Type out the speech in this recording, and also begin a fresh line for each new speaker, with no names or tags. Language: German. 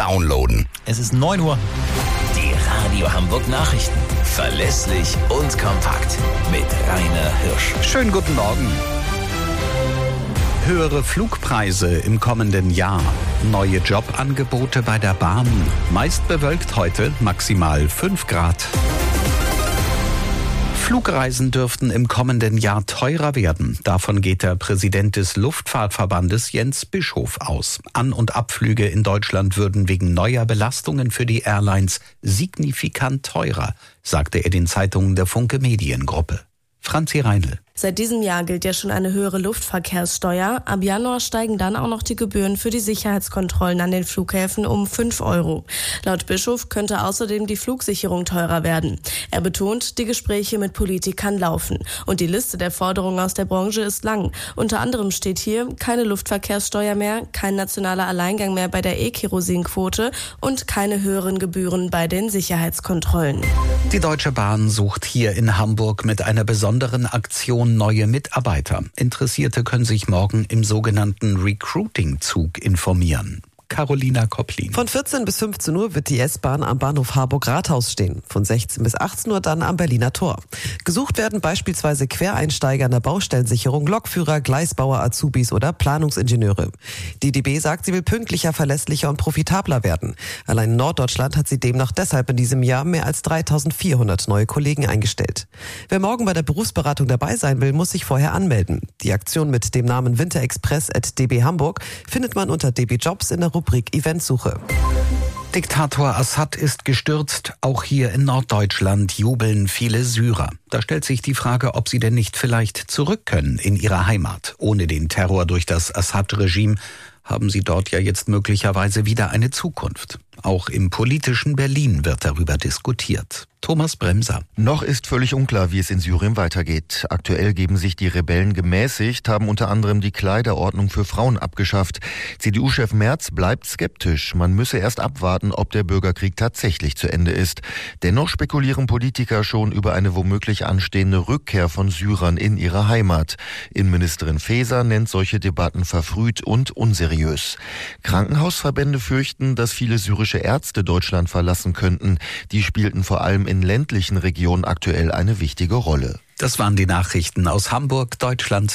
downloaden.
Es ist 9 Uhr.
Die Radio Hamburg Nachrichten. Verlässlich und kompakt. Mit Rainer Hirsch.
Schönen guten Morgen. Höhere Flugpreise im kommenden Jahr. Neue Jobangebote bei der Bahn. Meist bewölkt heute, maximal 5 Grad. Flugreisen dürften im kommenden Jahr teurer werden. Davon geht der Präsident des Luftfahrtverbandes Jens Bischof aus. An- und Abflüge in Deutschland würden wegen neuer Belastungen für die Airlines signifikant teurer, sagte er den Zeitungen der Funke Mediengruppe. Franzi Reinl.
Seit diesem Jahr gilt ja schon eine höhere Luftverkehrssteuer. Ab Januar steigen dann auch noch die Gebühren für die Sicherheitskontrollen an den Flughäfen um 5 Euro. Laut Bischof könnte außerdem die Flugsicherung teurer werden. Er betont, die Gespräche mit Politikern laufen. Und die Liste der Forderungen aus der Branche ist lang. Unter anderem steht hier keine Luftverkehrssteuer mehr, kein nationaler Alleingang mehr bei der E-Kerosinquote und keine höheren Gebühren bei den Sicherheitskontrollen.
Die Deutsche Bahn sucht hier in Hamburg mit einer besonderen Aktion neue Mitarbeiter. Interessierte können sich morgen im sogenannten Recruiting-Zug informieren. Carolina Kopplin.
Von 14 bis 15 Uhr wird die S-Bahn am Bahnhof Harburg-Rathaus stehen. Von 16 bis 18 Uhr dann am Berliner Tor. Gesucht werden beispielsweise Quereinsteiger in der Baustellensicherung, Lokführer, Gleisbauer, Azubis oder Planungsingenieure. Die DB sagt, sie will pünktlicher, verlässlicher und profitabler werden. Allein in Norddeutschland hat sie demnach deshalb in diesem Jahr mehr als 3.400 neue Kollegen eingestellt. Wer morgen bei der Berufsberatung dabei sein will, muss sich vorher anmelden. Die Aktion mit dem Namen winterexpress@db Hamburg findet man unter DB Jobs in der Rubrik Eventsuche.
Diktator Assad ist gestürzt. Auch hier in Norddeutschland jubeln viele Syrer. Da stellt sich die Frage, ob sie denn nicht vielleicht zurück können in ihre Heimat. Ohne den Terror durch das Assad-Regime haben sie dort ja jetzt möglicherweise wieder eine Zukunft. Auch im politischen Berlin wird darüber diskutiert. Thomas Bremser.
Noch ist völlig unklar, wie es in Syrien weitergeht. Aktuell geben sich die Rebellen gemäßigt, haben unter anderem die Kleiderordnung für Frauen abgeschafft. CDU-Chef Merz bleibt skeptisch. Man müsse erst abwarten, ob der Bürgerkrieg tatsächlich zu Ende ist. Dennoch spekulieren Politiker schon über eine womöglich anstehende Rückkehr von Syrern in ihre Heimat. Innenministerin Faeser nennt solche Debatten verfrüht und unseriös. Krankenhausverbände fürchten, dass viele syrische Ärzte Deutschland verlassen könnten. Die spielten vor allem in ländlichen Regionen aktuell eine wichtige Rolle.
Das waren die Nachrichten aus Hamburg, Deutschland.